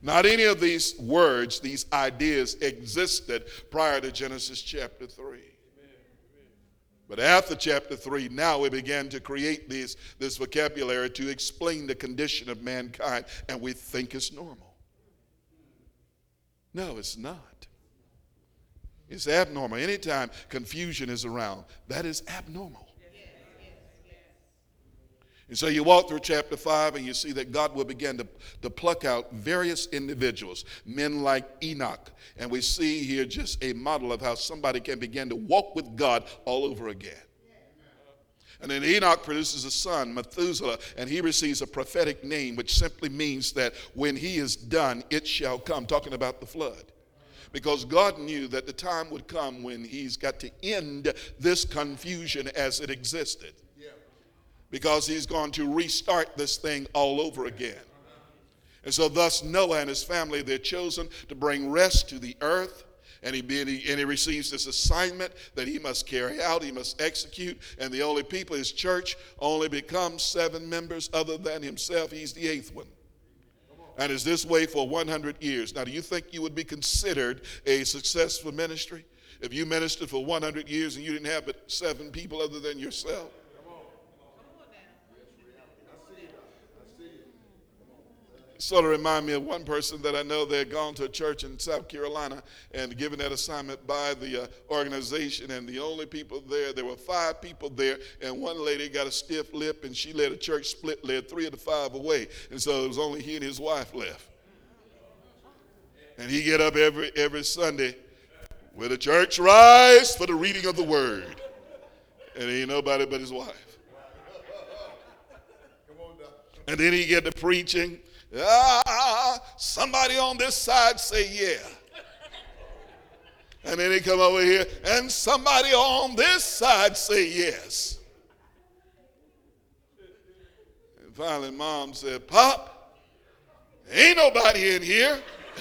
Not any of these words, these ideas existed prior to Genesis chapter 3. But after chapter 3, now we began to create this vocabulary to explain the condition of mankind, and we think it's normal. No, it's not. It's abnormal. Anytime confusion is around, that is abnormal. And so you walk through chapter 5 and you see that God will begin to pluck out various individuals, men like Enoch. And we see here just a model of how somebody can begin to walk with God all over again. And then Enoch produces a son, Methuselah, and he receives a prophetic name, which simply means that when he is done, it shall come, talking about the flood. Because God knew that the time would come when he's got to end this confusion as it existed. Because he's going to restart this thing all over again. And so thus Noah and his family, they're chosen to bring rest to the earth. And he receives this assignment that he must carry out, he must execute. And the only people, his church, only becomes 7 members other than himself. He's the 8th one. And it's this way for 100 years. Now, do you think you would be considered a successful ministry if you ministered for 100 years and you didn't have but 7 people other than yourself? Sort of remind me of one person that I know. They had gone to a church in South Carolina and given that assignment by the organization, and the only people there were 5 people there, and one lady got a stiff lip and she led a church split, led 3 of the 5 away, and so it was only he and his wife left. And he get up every Sunday with a church rise for the reading of the word, and ain't nobody but his wife. And then he get to preaching. Somebody on this side say yeah. And then he come over here and somebody on this side say yes. And finally Mom said, Pop, ain't nobody in here.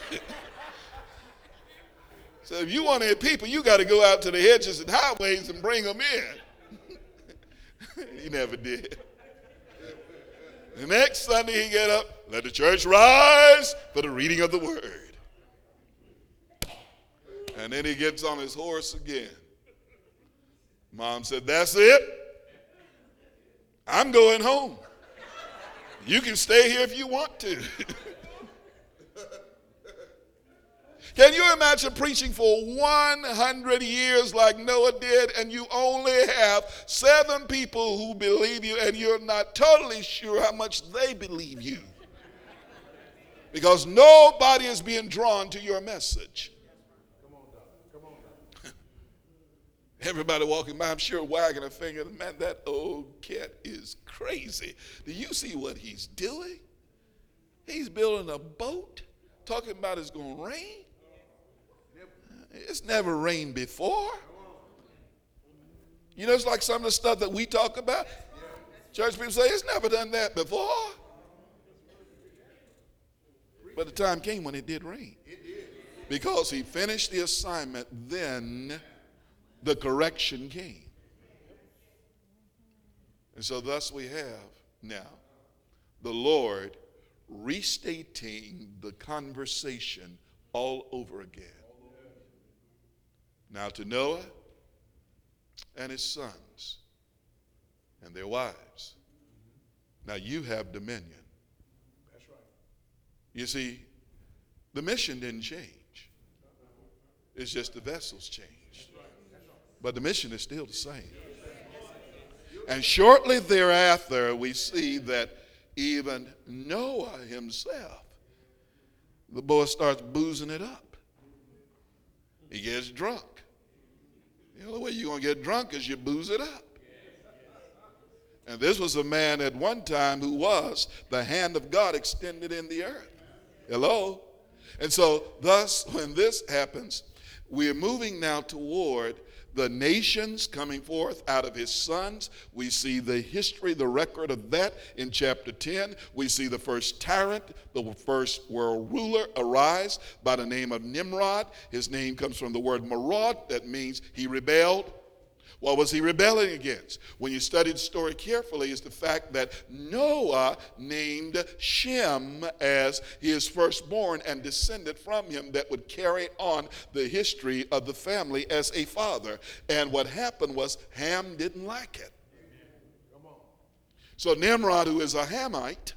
So if you want to hear people, you got to go out to the hedges and highways and bring them in. He never did. The next Sunday he get up, let the church rise for the reading of the word. And then he gets on his horse again. Mom said, that's it. I'm going home. You can stay here if you want to. Can you imagine preaching for 100 years like Noah did, and you only have 7 people who believe you, and you're not totally sure how much they believe you? Because nobody is being drawn to your message. Come on. Everybody walking by, I'm sure, wagging a finger. Man, that old cat is crazy. Do you see what he's doing? He's building a boat, talking about it's going to rain. It's never rained before. You know, it's like some of the stuff that we talk about. Church people say, it's never done that before. But the time came when it did rain. Because he finished the assignment, then the correction came. And so thus we have now the Lord restating the conversation all over again. Now to Noah and his sons and their wives. Now you have dominion. That's right. You see, the mission didn't change. It's just the vessels changed. But the mission is still the same. And shortly thereafter, we see that even Noah himself, the boy starts boozing it up. He gets drunk. The only way you're going to get drunk is you booze it up. And this was a man at one time who was the hand of God extended in the earth. Hello? And so thus, when this happens, we are moving now toward the nations coming forth out of his sons. We see the history, the record of that in chapter 10. We see the first tyrant, the first world ruler arise by the name of Nimrod. His name comes from the word marad, that means he rebelled. What was he rebelling against? When you study the story carefully, is the fact that Noah named Shem as his firstborn and descended from him that would carry on the history of the family as a father. And what happened was Ham didn't like it. So Nimrod, who is a Hamite,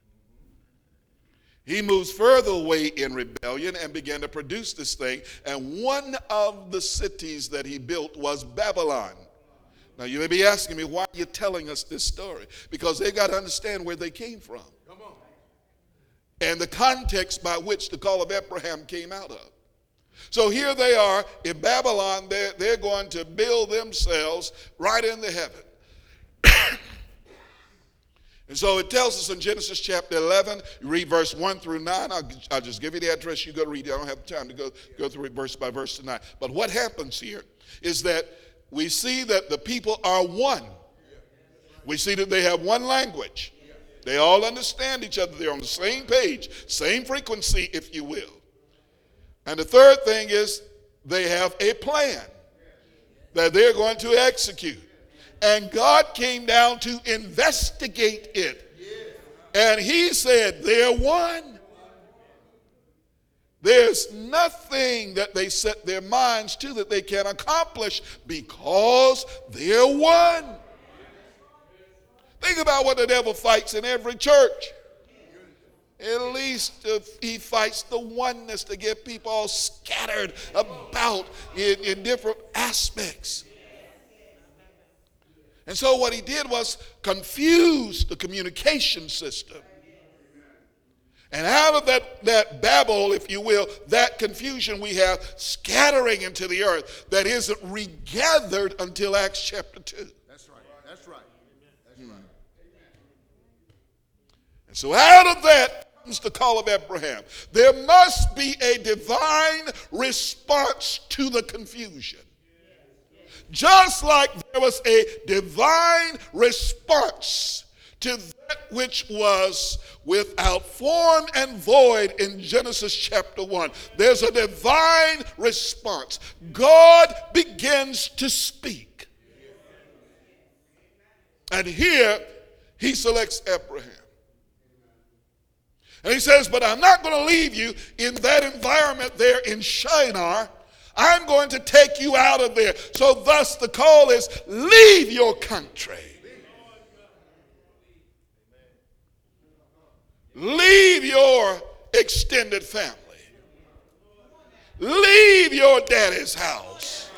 he moves further away in rebellion and began to produce this thing. And one of the cities that he built was Babylon. Now you may be asking me, why are you telling us this story? Because they got to understand where they came from. Come on. And the context by which the call of Abraham came out of. So here they are in Babylon. They're going to build themselves right into heaven. And so it tells us in Genesis chapter 11, you read verse 1 through 9. I'll just give you the address. You go read it. I don't have time to go through it verse by verse tonight. But what happens here is that we see that the people are one. We see that they have one language. They all understand each other. They're on the same page, same frequency, if you will. And the third thing is they have a plan that they're going to execute. And God came down to investigate it. And he said, they're one. There's nothing that they set their minds to that they can accomplish because they're one. Think about what the devil fights in every church. At least he fights the oneness to get people all scattered about in different aspects. And so what he did was confuse the communication system. And out of that babble, if you will, that confusion we have scattering into the earth that isn't regathered until Acts chapter 2. That's right. That's right. That's right. And so out of that comes the call of Abraham. There must be a divine response to the confusion. Just like there was a divine response to that which was without form and void in Genesis chapter 1. There's a divine response. God begins to speak. And here he selects Abraham. And he says, but I'm not going to leave you in that environment there in Shinar. I'm going to take you out of there. So thus the call is, leave your country. Leave your extended family. Leave your daddy's house.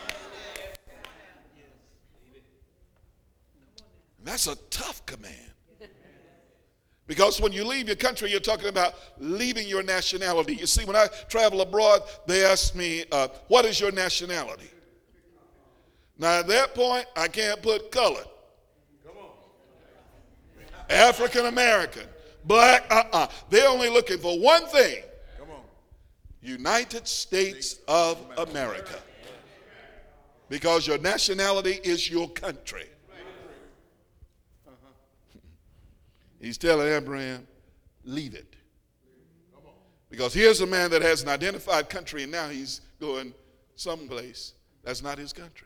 That's a tough command. Because when you leave your country, you're talking about leaving your nationality. You see, when I travel abroad, they ask me, what is your nationality? Now, at that point, I can't put colored. African American, black, They're only looking for one thing. United States of America. Because your nationality is your country. He's telling Abraham, leave it. Because here's a man that has an identified country, and now he's going someplace that's not his country.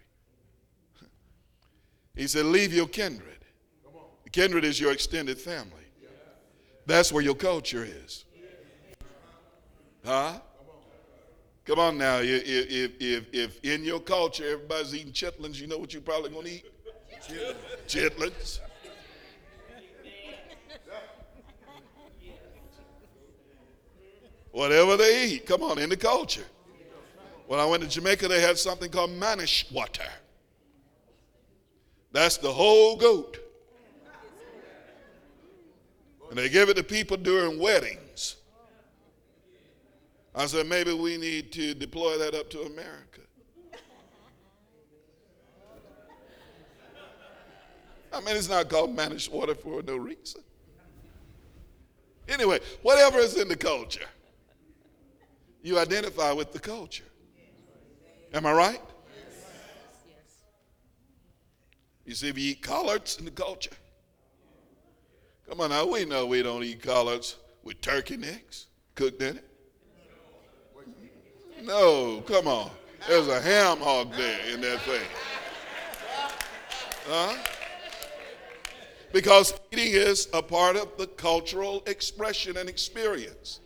He said, leave your kindred. Kindred is your extended family. That's where your culture is. Huh? Come on now. If in your culture everybody's eating chitlins, you know what you're probably going to eat? Chitlins. Whatever they eat, come on, in the culture. When I went to Jamaica, they had something called manish water. That's the whole goat. And they give it to people during weddings. I said, maybe we need to deploy that up to America. I mean, it's not called manish water for no reason. Anyway, whatever is in the culture. You identify with the culture. Am I right? Yes. You see, if you eat collards in the culture. Come on now, we know we don't eat collards with turkey necks cooked in it. No, come on. There's a ham hog there in that thing. Because eating is a part of the cultural expression and experience.